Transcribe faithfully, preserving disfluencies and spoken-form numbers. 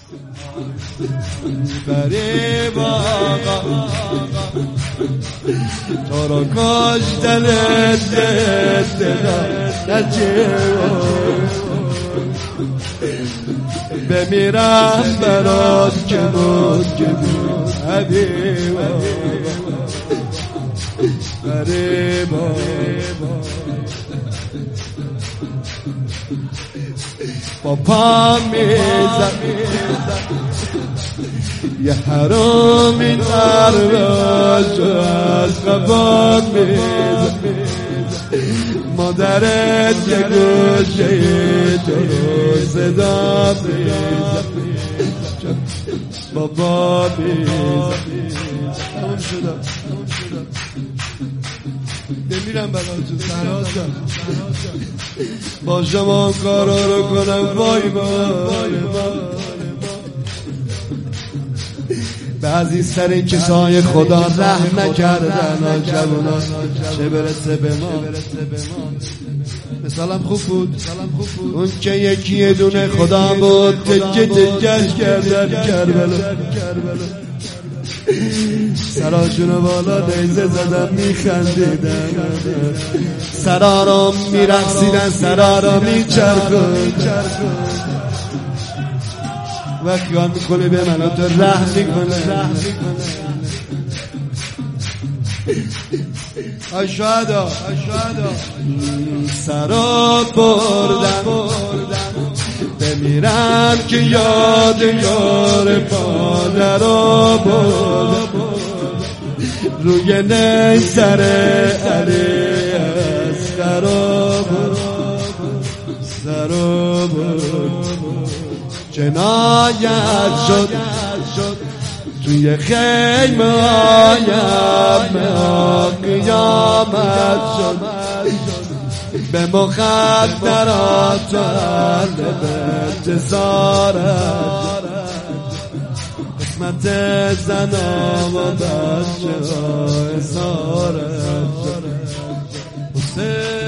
غریب آقا تو رو کشتن بمیرم برات که بود که بود حبیب غریب با پا میزم یه حرامی نرواز از قباد میزم مادرت یه گوشه تو رو صدا میزم بابا میزم تمام شدم بمیرم براتون سرازم با شما کارا رو کنم وای وای بعضی سر کسای خدا رحم نکردن آجبونا چه برسه به ما مثالم خوب بود اون که یکی دونه خدا بود تکه تکش کردن کربلا سراشونو بالا نیزه زدن میخندیدن سرا رو میرقصیدن سرا رو میچرخون وقتی آن میکنه به من تو رحم میکنه اشهدا سرا بردم بمیرم که یاد یار پادرا بود روی نیزر علی اسقرا بود سرا بود جنایت شد توی خیمه آیم قیامت شد به مخدرات به جسارت قسمت زنام و بچه ها اسارت